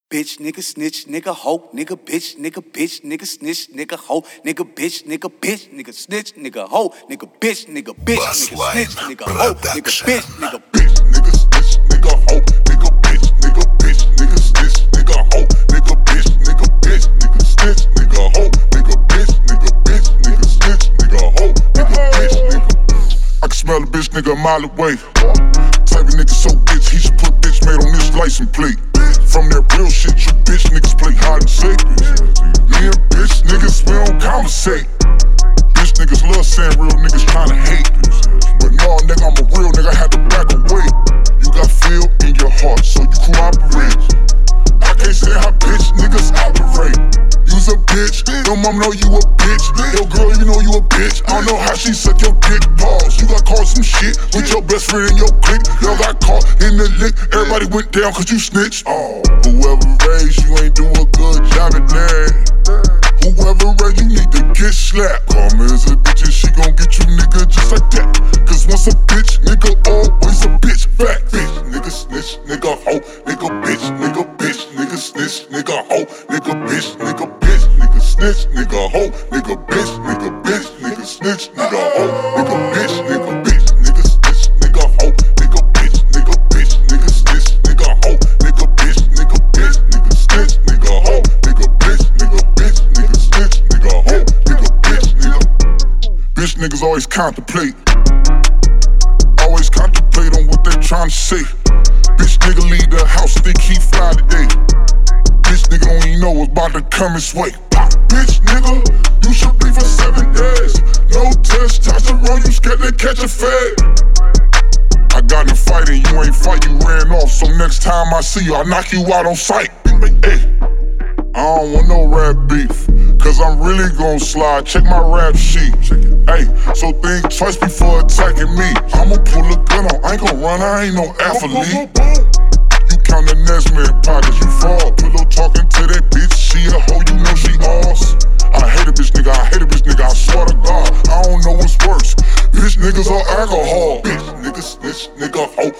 Bitch, nigga, snitch, nigga, hoe, nigga, bitch, nigga, snitch, nigga, hoe, nigga, bitch, nigga, snitch, nigga, hoe, nigga, bitch, nigga, snitch, nigga, hoe, nigga, bitch, nigga, snitch, nigga, hoe, nigga, bitch, snitch, nigga, hoe, nigga, bitch, snitch, nigga, hoe, nigga, bitch, snitch, nigga, hoe, nigga, bitch. I can smell a bitch nigga a mile away. Type of nigga so bitch, he should put bitch made on this license plate. From that real shit, you bitch niggas play hide and seek. Me and bitch niggas, we don't conversate. Bitch niggas love saying real niggas tryna hate. But no, nigga, I'm a real nigga, had to back away. You got feel in your heart, so you cooperate. I can't say how bitch niggas operate. You's a bitch, your mom know you a bitch. Your girl, you know you a bitch. I don't know how she suck your dick. Pause. You got caught some shit with your best friend in your clique. Y'all got caught in the lick. Everybody went down cause you snitched. Oh, whoever raised you ain't do a good job at that. Whoever raised you need to get slapped. Karma is a bitch and she gon' get you nigga just like that. Cause once a bitch, nigga always a bitch. Fat bitch, nigga snitch, nigga hoe, nigga bitch, snitch, nigga hoe, nigga bitch, snitch, nigga hoe, nigga bitch, snitch, nigga hoe, nigga bitch, snitch, nigga hoe, nigga bitch, snitch, nigga hoe, nigga bitch, snitch, nigga hoe, nigga bitch, snitch, nigga hoe, nigga bitch, Bitch niggas always contemplate on what they tryna say. Bitch nigga leave the house, think he fly today. Bitch nigga don't even know what's about to come his way. Bitch nigga, you should be for 7 days. No testosterone, you scared to catch a fade. I got in a fight and you ain't fight, you ran off. So next time I see you, I knock you out on sight. Hey, I don't want no rap beef, cause I'm really gon' slide. Check my rap sheet. Hey, so think twice before attacking me. I'ma pull a gun on, I ain't gon' run, I ain't no athlete. You count the next man pockets, you fall. Pillow talking to that bitch, she a hoe, you know she ours. I hate a bitch nigga, I swear to God, I don't know what's worse. Bitch niggas or alcohol. Bitch nigga snitch, nigga hoe,